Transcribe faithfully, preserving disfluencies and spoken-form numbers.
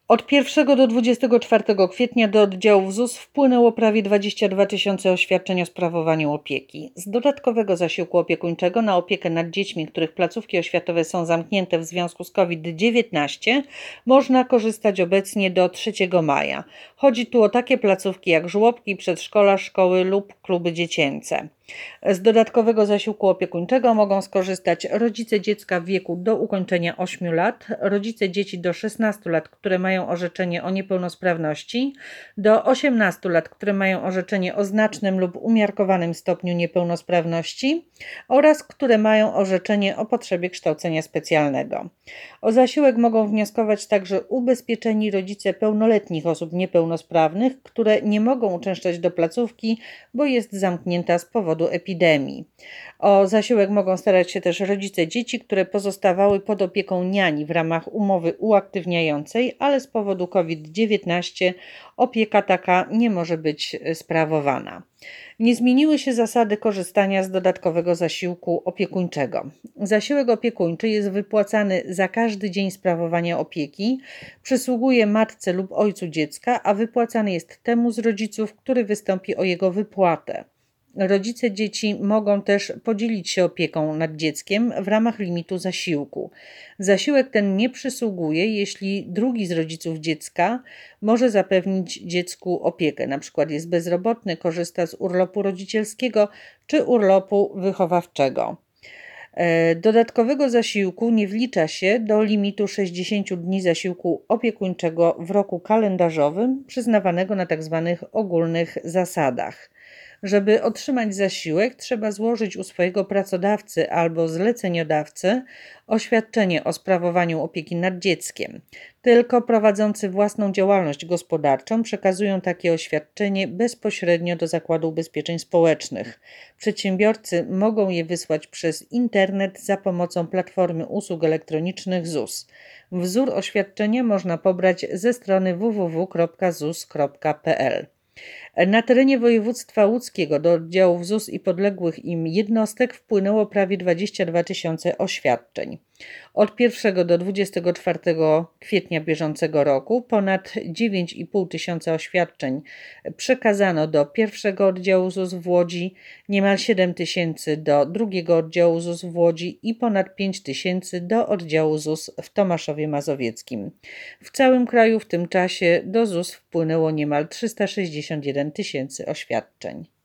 Od pierwszego do dwudziestego czwartego kwietnia do oddziałów Z U S wpłynęło prawie dwadzieścia dwa tysiące oświadczeń o sprawowaniu opieki. Z dodatkowego zasiłku opiekuńczego na opiekę nad dziećmi, których placówki oświatowe są zamknięte w związku z COVID dziewiętnaście, można korzystać obecnie do trzeciego maja. Chodzi tu o takie placówki jak żłobki, przedszkola, szkoły lub kluby dziecięce. Z dodatkowego zasiłku opiekuńczego mogą skorzystać rodzice dziecka w wieku do ukończenia ośmiu lat, rodzice dzieci do szesnastu lat, które mają orzeczenie o niepełnosprawności, do osiemnastu lat, które mają orzeczenie o znacznym lub umiarkowanym stopniu niepełnosprawności oraz które mają orzeczenie o potrzebie kształcenia specjalnego. O zasiłek mogą wnioskować także ubezpieczeni rodzice pełnoletnich osób niepełnosprawnych, które nie mogą uczęszczać do placówki, bo jest zamknięta z powodu epidemii. O zasiłek mogą starać się też rodzice dzieci, które pozostawały pod opieką niani w ramach umowy uaktywniającej, ale z powodu COVID dziewiętnaście opieka taka nie może być sprawowana. Nie zmieniły się zasady korzystania z dodatkowego zasiłku opiekuńczego. Zasiłek opiekuńczy jest wypłacany za każdy dzień sprawowania opieki, przysługuje matce lub ojcu dziecka, a wypłacany jest temu z rodziców, który wystąpi o jego wypłatę. Rodzice dzieci mogą też podzielić się opieką nad dzieckiem w ramach limitu zasiłku. Zasiłek ten nie przysługuje, jeśli drugi z rodziców dziecka może zapewnić dziecku opiekę, np. jest bezrobotny, korzysta z urlopu rodzicielskiego czy urlopu wychowawczego. Dodatkowego zasiłku nie wlicza się do limitu sześćdziesięciu dni zasiłku opiekuńczego w roku kalendarzowym przyznawanego na tzw. ogólnych zasadach. Żeby otrzymać zasiłek, trzeba złożyć u swojego pracodawcy albo zleceniodawcy oświadczenie o sprawowaniu opieki nad dzieckiem. Tylko prowadzący własną działalność gospodarczą przekazują takie oświadczenie bezpośrednio do Zakładu Ubezpieczeń Społecznych. Przedsiębiorcy mogą je wysłać przez internet za pomocą platformy usług elektronicznych Z U S. Wzór oświadczenia można pobrać ze strony w w w kropka z u s kropka p l. Na terenie województwa łódzkiego do oddziałów Z U S i podległych im jednostek wpłynęło prawie dwadzieścia dwa tysiące oświadczeń. Od pierwszego do dwudziestego czwartego kwietnia bieżącego roku ponad dziewięć i pół tysiąca oświadczeń przekazano do pierwszego oddziału Z U S w Łodzi, niemal siedem tysięcy do drugiego oddziału Z U S w Łodzi i ponad pięć tysięcy do oddziału Z U S w Tomaszowie Mazowieckim. W całym kraju w tym czasie do Z U S wpłynęło niemal trzysta sześćdziesiąt jeden tysięcy oświadczeń.